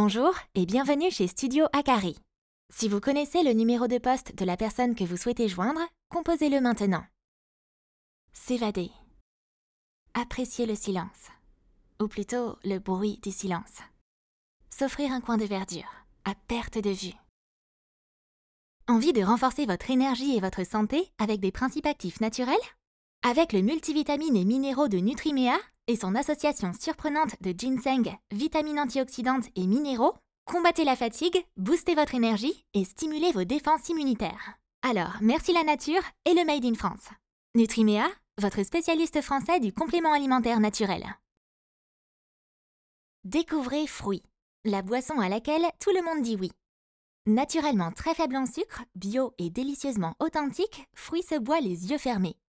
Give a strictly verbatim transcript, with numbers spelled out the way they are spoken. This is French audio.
Bonjour et bienvenue chez Studio Akari. Si vous connaissez le numéro de poste de la personne que vous souhaitez joindre, composez-le maintenant. S'évader. Apprécier le silence. Ou plutôt le bruit du silence. S'offrir un coin de verdure, à perte de vue. Envie de renforcer votre énergie et votre santé avec des principes actifs naturels? Avec le multivitamine et minéraux de Nutrimea et son association surprenante de ginseng, vitamines antioxydantes et minéraux, combattez la fatigue, boostez votre énergie et stimulez vos défenses immunitaires. Alors, merci la nature et le Made in France. Nutrimea, votre spécialiste français du complément alimentaire naturel. Découvrez Fruit, la boisson à laquelle tout le monde dit oui. Naturellement très faible en sucre, bio et délicieusement authentique, Fruit se boit les yeux fermés.